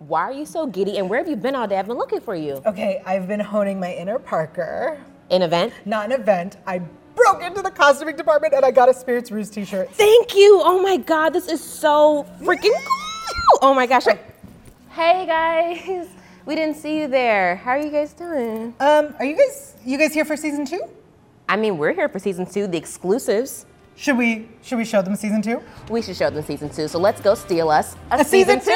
Why are you so giddy, and where have you been all day? I've been looking for you. Okay, I've been honing my inner Parker. An event? Not an event. I broke into the costuming department and I got a Spirits Ruse t-shirt. Thank you. Oh my God, this is so freaking cool. Oh my gosh. Hey guys, we didn't see you there. How are you guys doing? Are you guys here for season 2? I mean, we're here for season 2, the exclusives. Should we show them season 2? We should show them season 2. So let's go steal us a season 2.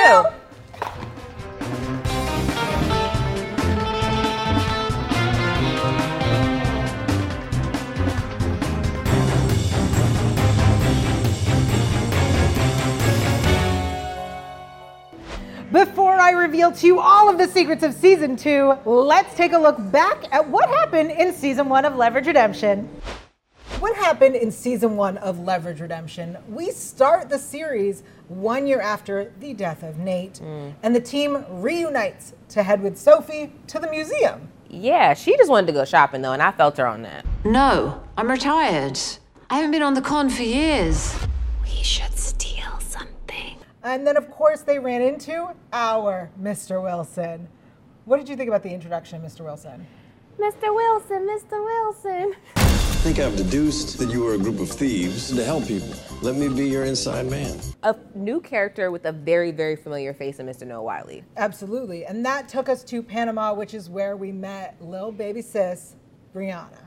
Before I reveal to you all of the secrets of season 2, let's take a look back at what happened in season 1 of Leverage Redemption. What happened in season 1 of Leverage Redemption? We start the series 1 year after the death of Nate, and the team reunites to head with Sophie to the museum. Yeah, she just wanted to go shopping though, and I felt her on that. No, I'm retired. I haven't been on the con for years. We should steal something. And then, of course, they ran into our Mr. Wilson. What did you think about the introduction, Mr. Wilson? Mr. Wilson, Mr. Wilson. I think I've deduced that you are a group of thieves to help people. Let me be your inside man. A new character with a very, very familiar face in Mr. Noah Wiley. Absolutely. And that took us to Panama, which is where we met Lil Baby Sis, Brianna.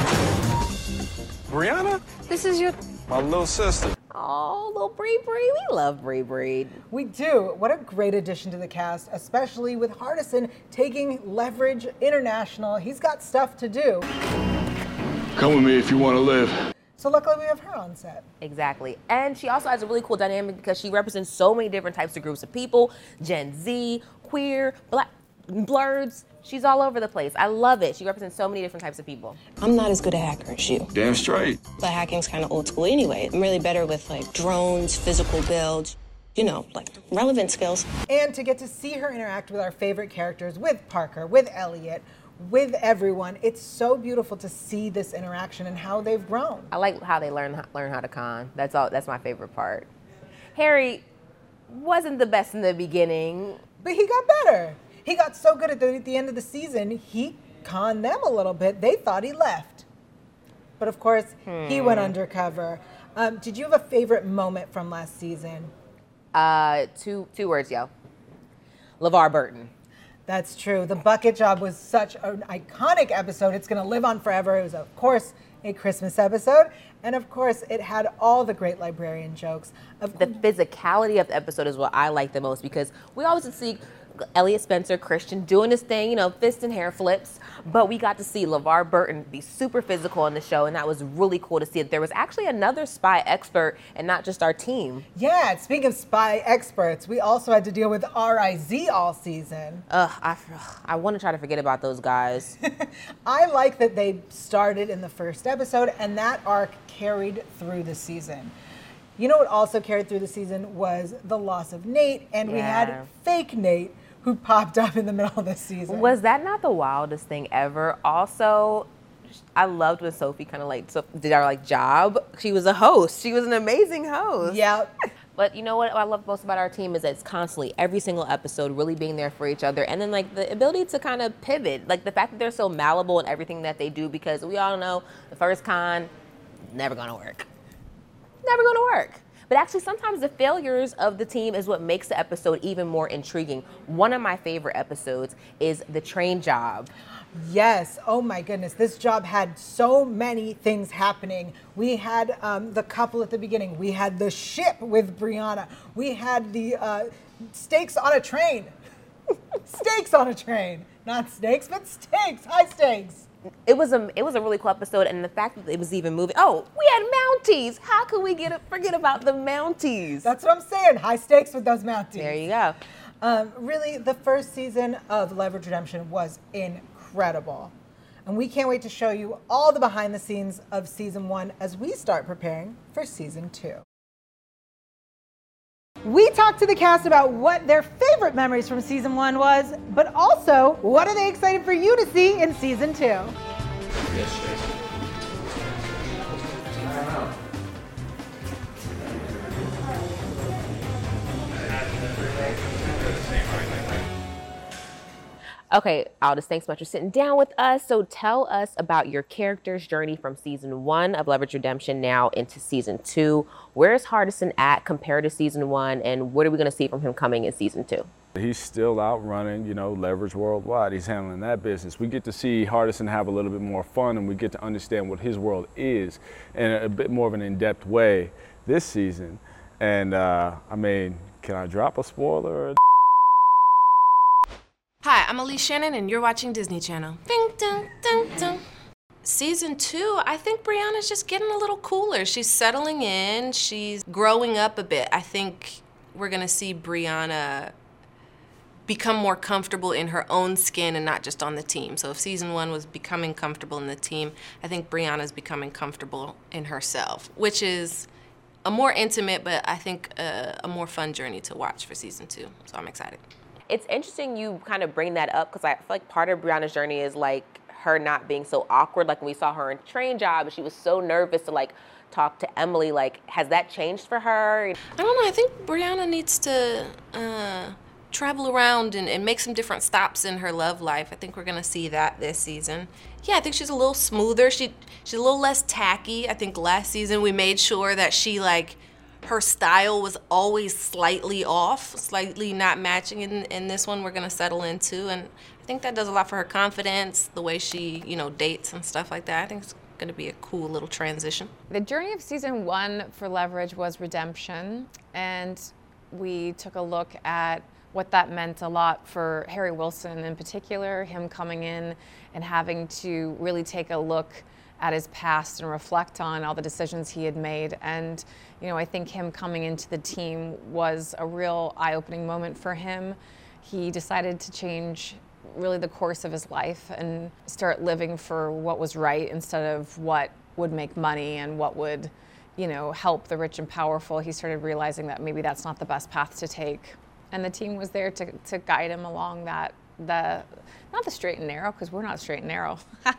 Brianna? This is My little sister. Oh, little Bree Bree. We love Bree Bree. We do. What a great addition to the cast, especially with Hardison taking Leverage International. He's got stuff to do. Come with me if you want to live. So luckily we have her on set. Exactly. And she also has a really cool dynamic because she represents so many different types of groups of people. Gen Z, queer, black, blurs. She's all over the place. I love it. She represents so many different types of people. I'm not as good a hacker as you. Damn straight. But hacking's kind of old school anyway. I'm really better with like drones, physical builds, you know, like relevant skills. And to get to see her interact with our favorite characters, with Parker, with Elliot, with everyone, it's so beautiful to see this interaction and how they've grown. I like how they learn how to con. That's all. That's my favorite part. Harry wasn't the best in the beginning. But he got better. He got so good at the end of the season, he conned them a little bit. They thought he left. But of course, he went undercover. Did you have a favorite moment from last season? Two words, yo. LeVar Burton. That's true. The bucket job was such an iconic episode. It's going to live on forever. It was, of course, a Christmas episode. And of course, it had all the great librarian jokes. The physicality of the episode is what I like the most because we always see Elliot Spencer, Christian, doing his thing, you know, fist and hair flips. But we got to see LeVar Burton be super physical on the show, and that was really cool to see that there was actually another spy expert and not just our team. Yeah, speaking of spy experts, we also had to deal with RIZ all season. I want to try to forget about those guys. I like that they started in the first episode, and that arc carried through the season. You know what also carried through the season was the loss of Nate, and we had fake Nate, who popped up in the middle of the season. Was that not the wildest thing ever? Also, I loved when Sophie kind of did our job. She was a host. She was an amazing host. Yep. But you know what I love most about our team is that it's constantly, every single episode, really being there for each other. And then the ability to kind of pivot, the fact that they're so malleable in everything that they do, because we all know the first con, never gonna work. Never gonna work. But actually, sometimes the failures of the team is what makes the episode even more intriguing. One of my favorite episodes is the train job. Yes. Oh my goodness. This job had so many things happening. We had the couple at the beginning. We had the ship with Brianna. We had the stakes on a train. Stakes on a train. Not snakes, but stakes. High stakes. It was a really cool episode, and the fact that it was even moving. Oh, we had Mounties. How could we forget about the Mounties? That's what I'm saying. High stakes with those Mounties. There you go. Really, the first season of Leverage Redemption was incredible. And we can't wait to show you all the behind the scenes of season 1 as we start preparing for season 2. We talked to the cast about what their favorite memories from season 1 was, but also what are they excited for you to see in season 2. Okay, Aldous, thanks so much for sitting down with us. So tell us about your character's journey from season 1 of Leverage Redemption now into season 2. Where's Hardison at compared to season 1, and what are we going to see from him coming in season 2? He's still out running, Leverage Worldwide. He's handling that business. We get to see Hardison have a little bit more fun, and we get to understand what his world is in a bit more of an in-depth way this season. And, can I drop a spoiler? Hi, I'm Elise Shannon, and you're watching Disney Channel. Ding, ding, ding, ding. Season 2, I think Brianna's just getting a little cooler. She's settling in. She's growing up a bit. I think we're going to see Brianna become more comfortable in her own skin and not just on the team. So if season 1 was becoming comfortable in the team, I think Brianna's becoming comfortable in herself, which is a more intimate, but I think a more fun journey to watch for season 2. So I'm excited. It's interesting you kind of bring that up because I feel like part of Brianna's journey is like her not being so awkward. Like when we saw her in Train Job, she was so nervous to like talk to Emily. Like, has that changed for her? I don't know. I think Brianna needs to travel around and make some different stops in her love life. I think we're gonna see that this season. Yeah, I think she's a little smoother. She's a little less tacky. I think last season we made sure that her style was always slightly off, slightly not matching. In this one, we're gonna settle into, and I think that does a lot for her confidence, the way she, dates and stuff like that. I think it's gonna be a cool little transition. The journey of season 1 for Leverage was redemption, and we took a look at what that meant a lot for Harry Wilson in particular, him coming in and having to really take a look at his past and reflect on all the decisions he had made. And, I think him coming into the team was a real eye-opening moment for him. He decided to change really the course of his life and start living for what was right instead of what would make money and what would, help the rich and powerful. He started realizing that maybe that's not the best path to take. And the team was there to guide him along that, not the straight and narrow, because we're not straight and narrow,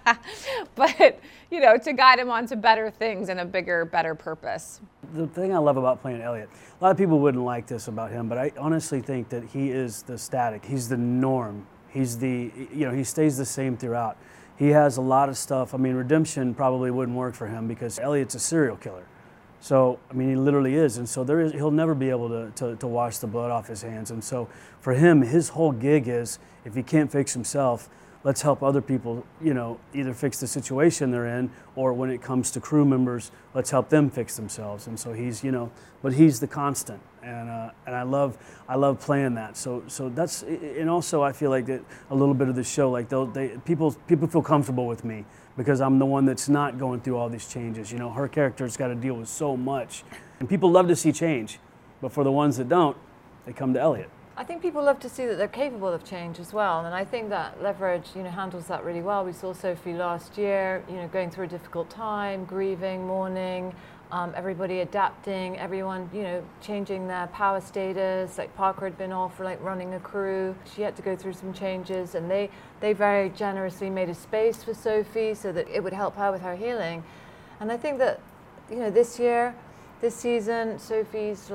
but, to guide him onto better things and a bigger, better purpose. The thing I love about playing Elliot, a lot of people wouldn't like this about him, but I honestly think that he is the static. He's the norm. He's he stays the same throughout. He has a lot of stuff. Redemption probably wouldn't work for him because Elliot's a serial killer. So, he literally is. And so he'll never be able to wash the blood off his hands. And so for him, his whole gig is, if he can't fix himself, let's help other people, either fix the situation they're in, or when it comes to crew members, let's help them fix themselves. And so he's, but he's the constant. And I love playing that. So that's, and also I feel like that a little bit of the show, like people feel comfortable with me, because I'm the one that's not going through all these changes. Her character's got to deal with so much. And people love to see change, but for the ones that don't, they come to Elliot. I think people love to see that they're capable of change as well, and I think that Leverage, handles that really well. We saw Sophie last year, going through a difficult time, grieving, mourning, everybody adapting, everyone, changing their power status. Like Parker had been off for running a crew. She had to go through some changes, and they very generously made a space for Sophie so that it would help her with her healing. And I think that, this season, Sophie's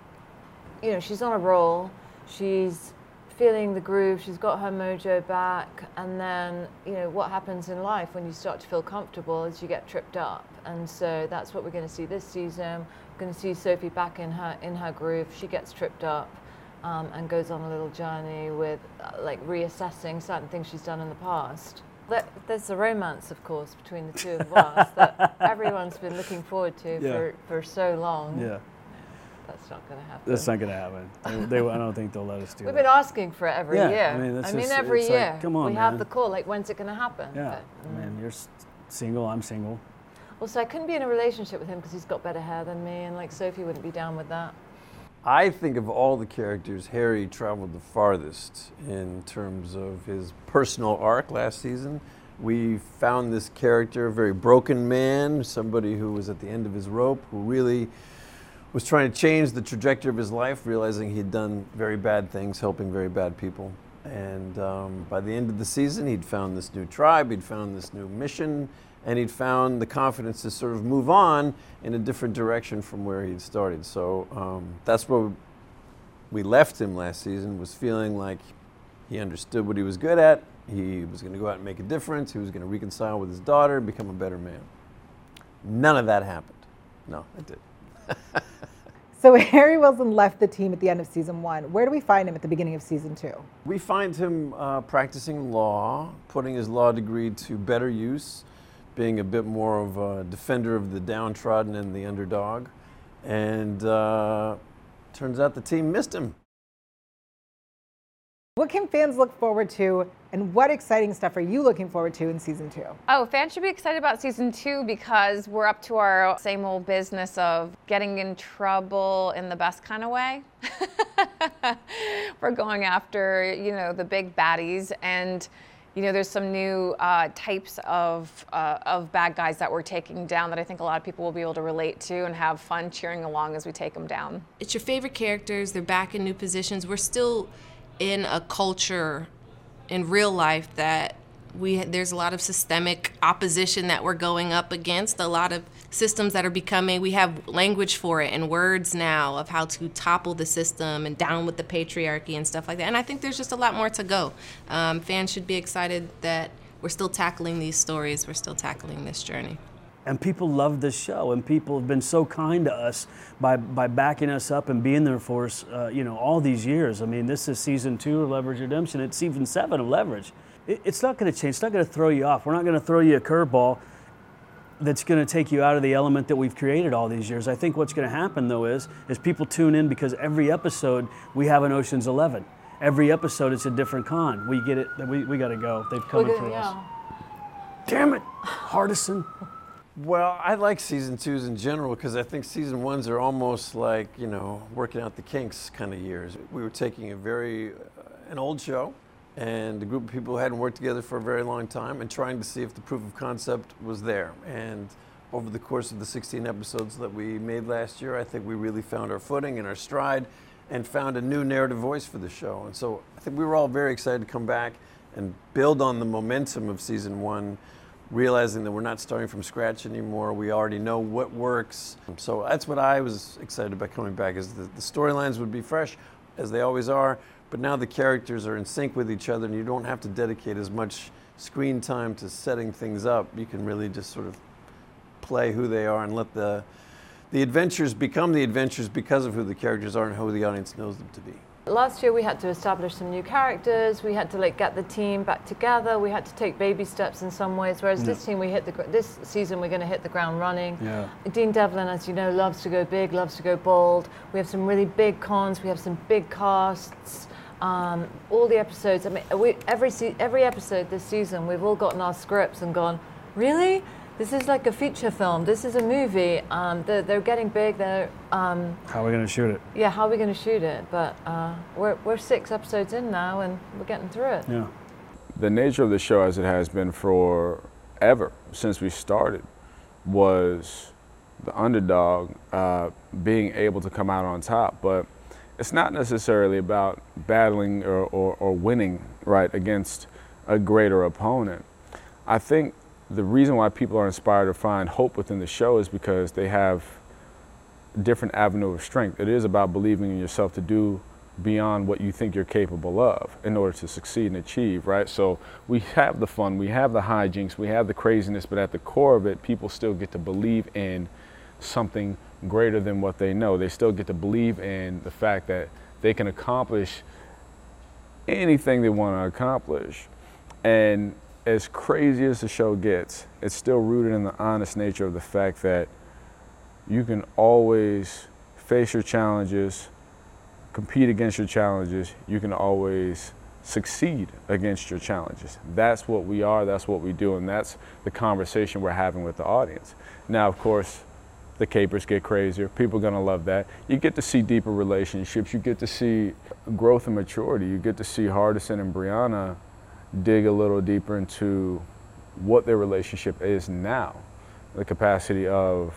she's on a roll. She's feeling the groove, she's got her mojo back, and then, what happens in life when you start to feel comfortable is you get tripped up. And so that's what we're going to see this season. We're going to see Sophie back in her groove. She gets tripped up and goes on a little journey with reassessing certain things she's done in the past. There's the romance, of course, between the two of us that everyone's been looking forward to for so long. Yeah. That's not going to happen. That's not going to happen. I don't think they'll let us do We've that. been asking for it every year. Every year. Come on, we have the call, when's it going to happen? Yeah, you're single, I'm single. Also, I couldn't be in a relationship with him because he's got better hair than me, and Sophie wouldn't be down with that. I think of all the characters, Harry traveled the farthest in terms of his personal arc last season. We found this character, a very broken man, somebody who was at the end of his rope, who really was trying to change the trajectory of his life, realizing he'd done very bad things, helping very bad people. And by the end of the season, he'd found this new tribe, he'd found this new mission, and he'd found the confidence to sort of move on in a different direction from where he'd started. So that's where we left him last season, was feeling like He understood what he was good at. He was going to go out and make a difference. He was going to reconcile with his daughter, become a better man. None of that happened. No, it didn't. So Harry Wilson left the team at the end of season 1. Where do we find him at the beginning of season 2? We find him practicing law, putting his law degree to better use, being a bit more of a defender of the downtrodden and the underdog. And turns out the team missed him. What can fans look forward to, and what exciting stuff are you looking forward to in season 2? Oh, fans should be excited about season 2 because we're up to our same old business of getting in trouble in the best kind of way. We're going after, the big baddies, and there's some new types of bad guys that we're taking down that I think a lot of people will be able to relate to and have fun cheering along as we take them down. It's your favorite characters. They're back in new positions. We're still in a culture in real life that there's a lot of systemic opposition that we're going up against, a lot of systems that are becoming, we have language for it and words now of how to topple the system and down with the patriarchy and stuff like that. And I think there's just a lot more to go. Fans should be excited that we're still tackling these stories, we're still tackling this journey. And people love this show, and people have been so kind to us by backing us up and being there for us, all these years. I mean, this is season 2 of Leverage Redemption. It's season 7 of Leverage. It's not going to change. It's not going to throw you off. We're not going to throw you a curveball that's going to take you out of the element that we've created all these years. I think what's going to happen, though, is people tune in because every episode we have an Ocean's 11. Every episode it's a different con. We get it. We got to go. They've come in for us. Damn it, Hardison. Well, I like season 2s in general because I think season 1s are almost like, working out the kinks kind of years. We were taking an old show and a group of people who hadn't worked together for a very long time and trying to see if the proof of concept was there. And over the course of the 16 episodes that we made last year, I think we really found our footing and our stride and found a new narrative voice for the show. And so I think we were all very excited to come back and build on the momentum of season 1, realizing that we're not starting from scratch anymore. We already know what works. So that's what I was excited about coming back, is the storylines would be fresh, as they always are, but now the characters are in sync with each other and you don't have to dedicate as much screen time to setting things up. You can really just sort of play who they are and let the adventures become the adventures because of who the characters are and who the audience knows them to be. Last year we had to establish some new characters. We had to get the team back together. We had to take baby steps in some ways. Whereas this season we're going to hit the ground running. Yeah. Dean Devlin, as you know, loves to go big, loves to go bold. We have some really big cons. We have some big casts. All the episodes. I mean, every episode this season, we've all gotten our scripts and gone, really? This is like a feature film. This is a movie. They're getting big. How are we going to shoot it? Yeah, how are we going to shoot it? But we're 6 episodes in now, and we're getting through it. Yeah. The nature of the show, as it has been forever since we started, was the underdog being able to come out on top. But it's not necessarily about battling or winning against a greater opponent. I think the reason why people are inspired to find hope within the show is because they have a different avenue of strength. It is about believing in yourself to do beyond what you think you're capable of in order to succeed and achieve, right? So we have the fun, we have the hijinks, we have the craziness, but at the core of it, people still get to believe in something greater than what they know. They still get to believe in the fact that they can accomplish anything they want to accomplish. And as crazy as the show gets, it's still rooted in the honest nature of the fact that you can always face your challenges, compete against your challenges, you can always succeed against your challenges. That's what we are, that's what we do, and that's the conversation we're having with the audience. Now, of course, the capers get crazier. People are gonna love that. You get to see deeper relationships, you get to see growth and maturity, you get to see Hardison and Brianna dig a little deeper into what their relationship is now. The capacity of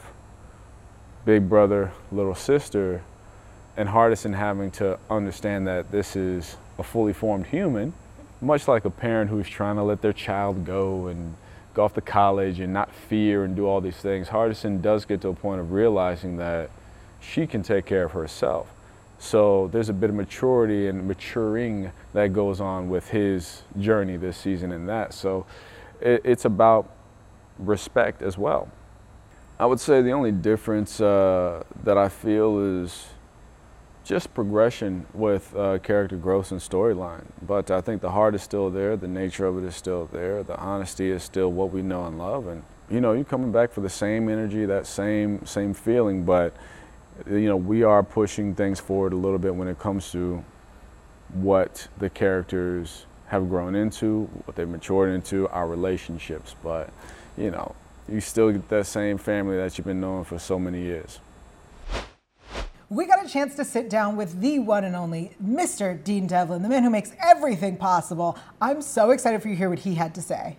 big brother, little sister, and Hardison having to understand that this is a fully formed human, much like a parent who's trying to let their child go and go off to college and not fear and do all these things. Hardison does get to a point of realizing that she can take care of herself. So there's a bit of maturity and maturing that goes on with his journey this season in that. So it's about respect as well. I would say the only difference that I feel is just progression with character growth and storyline. But I think the heart is still there, the nature of it is still there, the honesty is still what we know and love. And you know, you're coming back for the same energy, that same feeling, but you know, we are pushing things forward a little bit when it comes to what the characters have grown into, what they've matured into, our relationships. But you know, you still get that same family that you've been knowing for so many years. We got a chance to sit down with the one and only Mr. Dean Devlin, the man who makes everything possible. I'm so excited for you to hear what he had to say.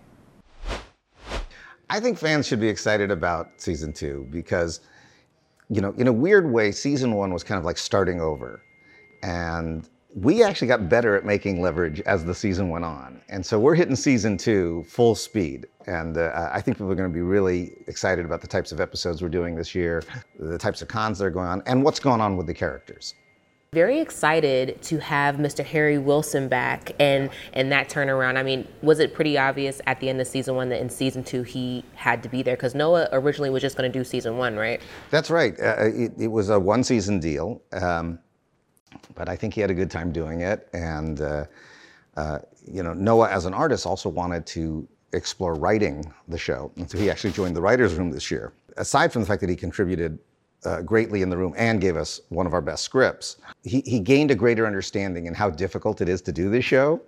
I think fans should be excited about season 2 because, you know, in a weird way, season 1 was kind of like starting over. And we actually got better at making Leverage as the season went on. And so we're hitting season 2 full speed. And I think people are going to be really excited about the types of episodes we're doing this year, the types of cons that are going on, and what's going on with the characters. Very excited to have Mr. Harry Wilson back and that turnaround. I mean, was it pretty obvious at the end of season 1 that in season 2 he had to be there? Because Noah originally was just going to do season 1, right? That's right. It was a one-season deal, but I think he had a good time doing it. And you know, Noah, as an artist, also wanted to explore writing the show, and so he actually joined the writers' room this year. Aside from the fact that he contributed greatly in the room and gave us one of our best scripts, he gained a greater understanding in how difficult it is to do this show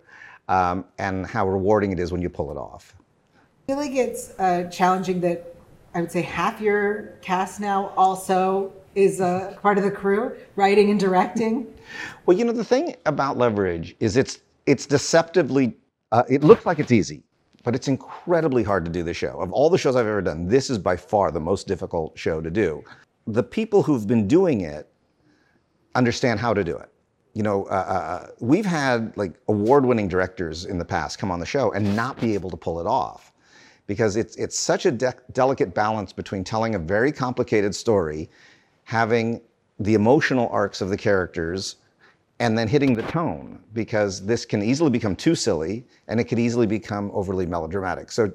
and how rewarding it is when you pull it off. I feel like it's challenging that I would say half your cast now also is a part of the crew, writing and directing. Well, you know, the thing about Leverage is it's deceptively, it looks like it's easy, but it's incredibly hard to do the show. Of all the shows I've ever done, this is by far the most difficult show to do. The people who've been doing it understand how to do it. You know, we've had like award-winning directors in the past come on the show and not be able to pull it off because it's such a delicate balance between telling a very complicated story, having the emotional arcs of the characters, and then hitting the tone, because this can easily become too silly and it could easily become overly melodramatic. So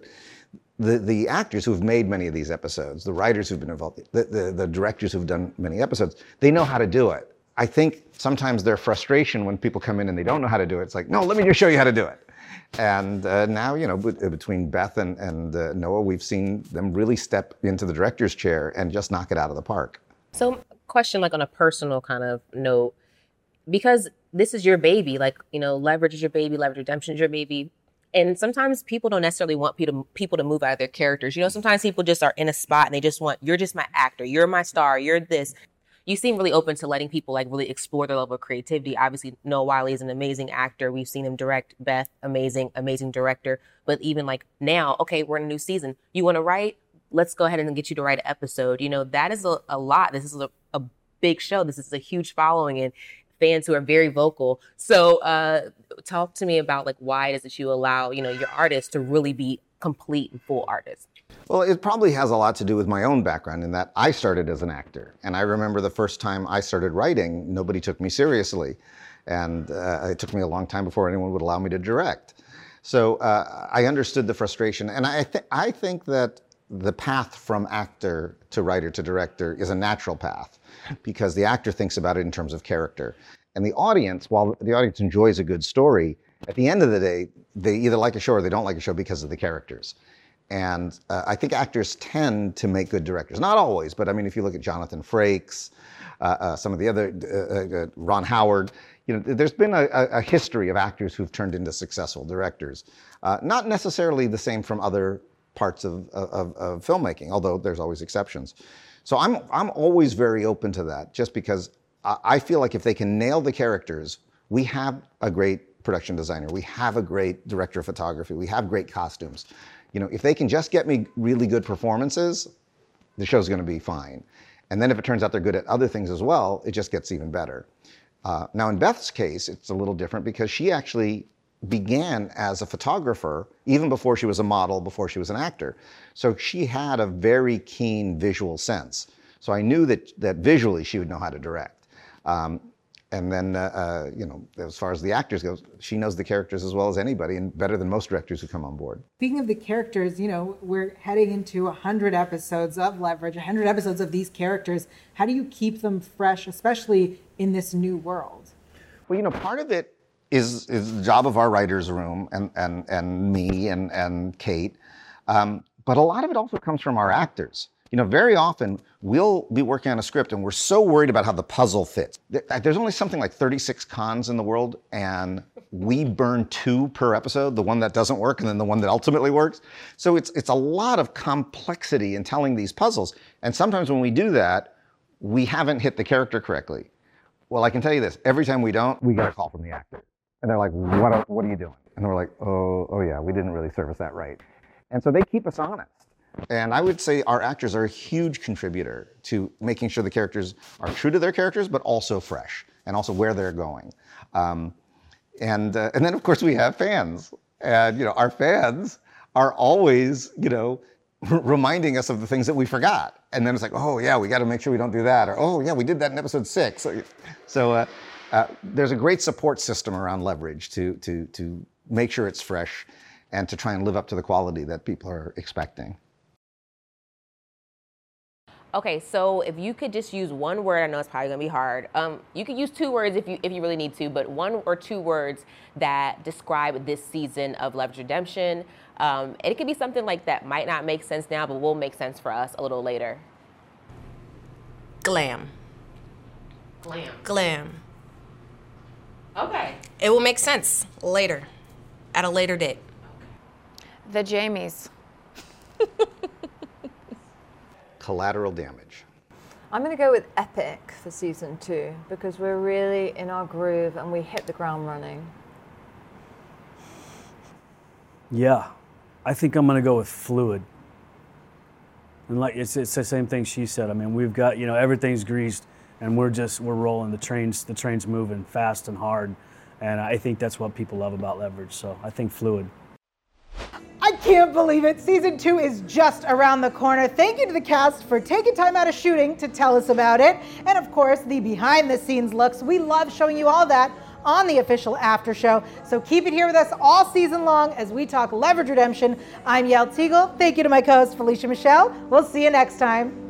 the actors who've made many of these episodes, the writers who've been involved, the directors who've done many episodes, they know how to do it. I think sometimes their frustration when people come in and they don't know how to do it, it's like, no, let me just show you how to do it. And now, you know, between Beth and Noah, we've seen them really step into the director's chair and just knock it out of the park. So, question, like on a personal kind of note, because this is your baby, like, you know, Leverage is your baby, Leverage Redemption is your baby. And sometimes people don't necessarily want people to move out of their characters. You know, sometimes people just are in a spot and they just want, you're just my actor, you're my star, you're this. You seem really open to letting people like really explore their level of creativity. Obviously, Noah Wyle is an amazing actor. We've seen him direct. Beth, amazing director. But even like now, okay, we're in a new season. You want to write? Let's go ahead and get you to write an episode. You know, that is a lot. This is a big show. This is a huge following and fans who are very vocal. So talk to me about like why it is that you allow, you know, your artists to really be complete and full artists. Well, it probably has a lot to do with my own background in that I started as an actor. And I remember the first time I started writing, nobody took me seriously. And it took me a long time before anyone would allow me to direct. So I understood the frustration. And I think that the path from actor to writer to director is a natural path because the actor thinks about it in terms of character. And the audience, while the audience enjoys a good story, at the end of the day, they either like a show or they don't like a show because of the characters. And I think actors tend to make good directors. Not always, but I mean, if you look at Jonathan Frakes, some of the other, Ron Howard, you know, there's been a history of actors who've turned into successful directors. Not necessarily the same from other parts of filmmaking, although there's always exceptions. So I'm always very open to that, just because I feel like if they can nail the characters, we have a great production designer, we have a great director of photography, we have great costumes. You know, if they can just get me really good performances, the show's going to be fine. And then if it turns out they're good at other things as well, it just gets even better. Now in Beth's case, it's a little different because she actually began as a photographer even before she was a model, before she was an actor. So she had a very keen visual sense. So I knew that visually she would know how to direct. And then, as far as the actors go, she knows the characters as well as anybody and better than most directors who come on board. Speaking of the characters, we're heading into 100 episodes of Leverage, 100 episodes of these characters. How do you keep them fresh, especially in this new world? Well, part of it is the job of our writers' room and me and Kate. But a lot of it also comes from our actors. Very often we'll be working on a script and we're so worried about how the puzzle fits. There's only something like 36 cons in the world, and we burn 2 per episode, the one that doesn't work and then the one that ultimately works. So it's a lot of complexity in telling these puzzles. And sometimes when we do that, we haven't hit the character correctly. Well, I can tell you this, every time we don't, we get a call from the actor. And they're like, what are you doing? And we're like, oh yeah, we didn't really service that right. And so they keep us honest. And I would say our actors are a huge contributor to making sure the characters are true to their characters, but also fresh, and also where they're going. And then, of course, we have fans. And, our fans are always, reminding us of the things that we forgot. And then it's like, oh, yeah, we got to make sure we don't do that. Or, oh, yeah, we did that in episode 6. So there's a great support system around Leverage to make sure it's fresh and to try and live up to the quality that people are expecting. Okay, so if you could just use one word, I know it's probably gonna be hard. You could use 2 words if you really need to, but 1 or 2 words that describe this season of Leverage Redemption. And it could be something like that might not make sense now, but will make sense for us a little later. Glam. Glam. Glam. Okay. It will make sense later, at a later date. The Jamies. Collateral damage. I'm going to go with epic for season 2 because we're really in our groove and we hit the ground running. Yeah, I think I'm going to go with fluid. And it's the same thing she said. I mean, we've got, everything's greased and we're rolling. The train's moving fast and hard. And I think that's what people love about Leverage. So I think fluid. I can't believe it. Season 2 is just around the corner. Thank you to the cast for taking time out of shooting to tell us about it. And of course, the behind the scenes looks. We love showing you all that on the official after show. So keep it here with us all season long as we talk Leverage Redemption. I'm Yael Tygiel. Thank you to my co-host Felicia Michelle. We'll see you next time.